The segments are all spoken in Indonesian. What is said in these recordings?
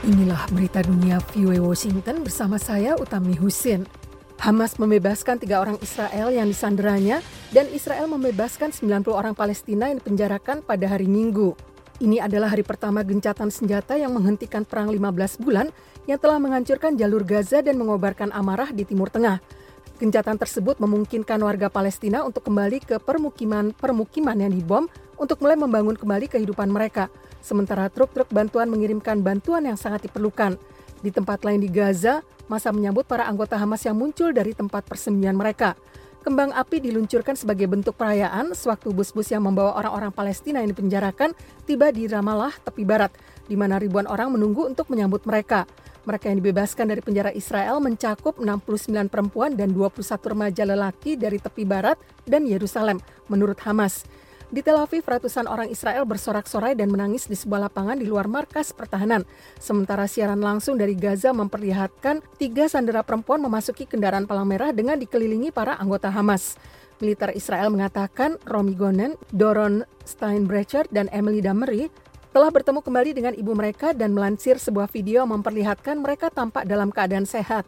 Inilah berita dunia VOA Washington bersama saya Utami Husin. Hamas membebaskan 3 orang Israel yang disanderanya dan Israel membebaskan 90 orang Palestina yang dipenjarakan pada hari Minggu. Ini adalah hari pertama gencatan senjata yang menghentikan perang 15 bulan yang telah menghancurkan jalur Gaza dan mengobarkan amarah di Timur Tengah. Gencatan tersebut memungkinkan warga Palestina untuk kembali ke permukiman yang dibom untuk mulai membangun kembali kehidupan mereka. Sementara truk-truk bantuan mengirimkan bantuan yang sangat diperlukan. Di tempat lain di Gaza, massa menyambut para anggota Hamas yang muncul dari tempat persembunyian mereka. Kembang api diluncurkan sebagai bentuk perayaan sewaktu bus-bus yang membawa orang-orang Palestina yang dipenjarakan tiba di Ramallah, tepi barat, di mana ribuan orang menunggu untuk menyambut mereka. Mereka yang dibebaskan dari penjara Israel mencakup 69 perempuan dan 21 remaja lelaki dari tepi barat dan Yerusalem, menurut Hamas. Di Tel Aviv, ratusan orang Israel bersorak-sorai dan menangis di sebuah lapangan di luar markas pertahanan. Sementara siaran langsung dari Gaza memperlihatkan 3 sandera perempuan memasuki kendaraan palang merah dengan dikelilingi para anggota Hamas. Militer Israel mengatakan Romy Gonen, Doron Steinbrecher, dan Emily Damery telah bertemu kembali dengan ibu mereka dan melansir sebuah video memperlihatkan mereka tampak dalam keadaan sehat.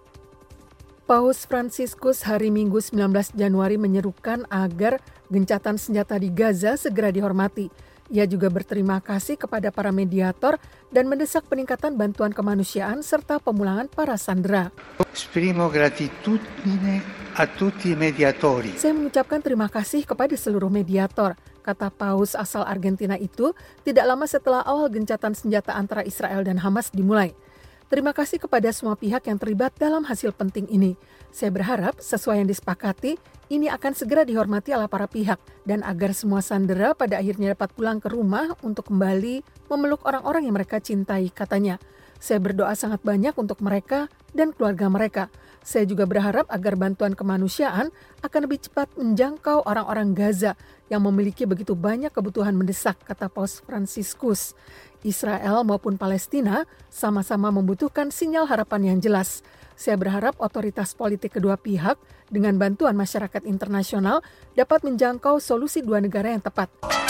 Paus Fransiskus hari Minggu 19 Januari menyerukan agar gencatan senjata di Gaza segera dihormati. Ia juga berterima kasih kepada para mediator dan mendesak peningkatan bantuan kemanusiaan serta pemulangan para sandera. Esprimo gratitudine a tutti i mediatori. Saya mengucapkan terima kasih kepada seluruh mediator, kata Paus asal Argentina itu tidak lama setelah awal gencatan senjata antara Israel dan Hamas dimulai. Terima kasih kepada semua pihak yang terlibat dalam hasil penting ini. Saya berharap sesuai yang disepakati, ini akan segera dihormati oleh para pihak dan agar semua sandera pada akhirnya dapat pulang ke rumah untuk kembali memeluk orang-orang yang mereka cintai, katanya. Saya berdoa sangat banyak untuk mereka dan keluarga mereka. Saya juga berharap agar bantuan kemanusiaan akan lebih cepat menjangkau orang-orang Gaza yang memiliki begitu banyak kebutuhan mendesak, kata Paus Fransiskus. Israel maupun Palestina sama-sama membutuhkan sinyal harapan yang jelas. Saya berharap otoritas politik kedua pihak dengan bantuan masyarakat internasional dapat menjangkau solusi 2 negara yang tepat.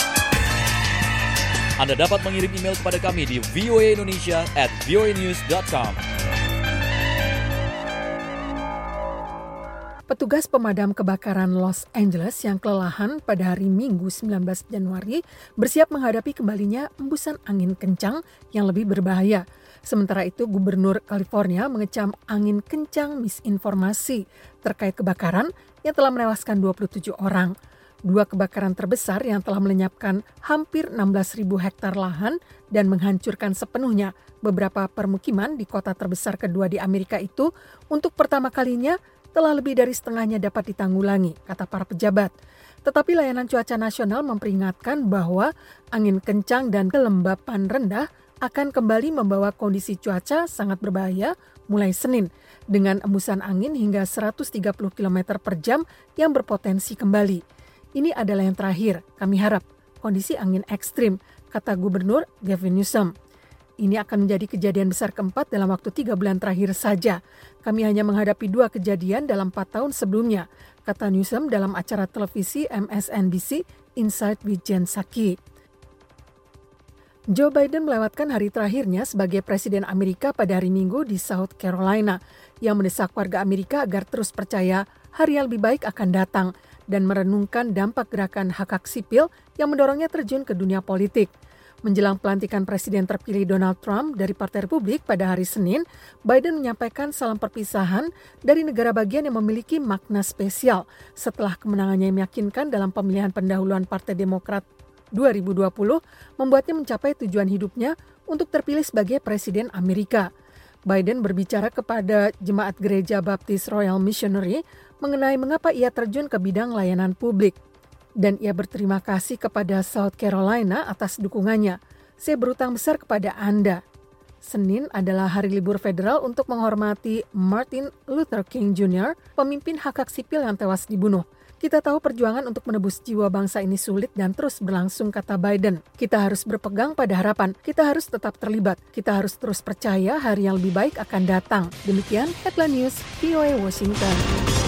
Anda dapat mengirim email kepada kami di voaindonesia@voanews.com. Petugas pemadam kebakaran Los Angeles yang kelelahan pada hari Minggu 19 Januari bersiap menghadapi kembalinya embusan angin kencang yang lebih berbahaya. Sementara itu, Gubernur California mengecam angin kencang misinformasi terkait kebakaran yang telah menewaskan 27 orang. 2 kebakaran terbesar yang telah melenyapkan hampir 16.000 hektar lahan dan menghancurkan sepenuhnya beberapa permukiman di kota terbesar kedua di Amerika itu untuk pertama kalinya telah lebih dari setengahnya dapat ditanggulangi, kata para pejabat. Tetapi layanan cuaca nasional memperingatkan bahwa angin kencang dan kelembapan rendah akan kembali membawa kondisi cuaca sangat berbahaya mulai Senin dengan embusan angin hingga 130 km per jam yang berpotensi kembali. Ini adalah yang terakhir, kami harap, kondisi angin ekstrim, kata Gubernur Gavin Newsom. Ini akan menjadi kejadian besar keempat dalam waktu 3 bulan terakhir saja. Kami hanya menghadapi 2 kejadian dalam 4 tahun sebelumnya, kata Newsom dalam acara televisi MSNBC Inside with Jen Psaki. Joe Biden melewatkan hari terakhirnya sebagai Presiden Amerika pada hari Minggu di South Carolina, yang mendesak warga Amerika agar terus percaya hari yang lebih baik akan datang dan merenungkan dampak gerakan hak-hak sipil yang mendorongnya terjun ke dunia politik. Menjelang pelantikan Presiden terpilih Donald Trump dari Partai Republik pada hari Senin, Biden menyampaikan salam perpisahan dari negara bagian yang memiliki makna spesial setelah kemenangannya yang meyakinkan dalam pemilihan pendahuluan Partai Demokrat 2020 membuatnya mencapai tujuan hidupnya untuk terpilih sebagai Presiden Amerika. Biden berbicara kepada Jemaat Gereja Baptis Royal Missionary mengenai mengapa ia terjun ke bidang layanan publik. Dan ia berterima kasih kepada South Carolina atas dukungannya. Saya berutang besar kepada Anda. Senin adalah hari libur federal untuk menghormati Martin Luther King Jr., pemimpin hak-hak sipil yang tewas dibunuh. Kita tahu perjuangan untuk menebus jiwa bangsa ini sulit dan terus berlangsung, kata Biden. Kita harus berpegang pada harapan, kita harus tetap terlibat, kita harus terus percaya hari yang lebih baik akan datang. Demikian Headline News VOA Washington.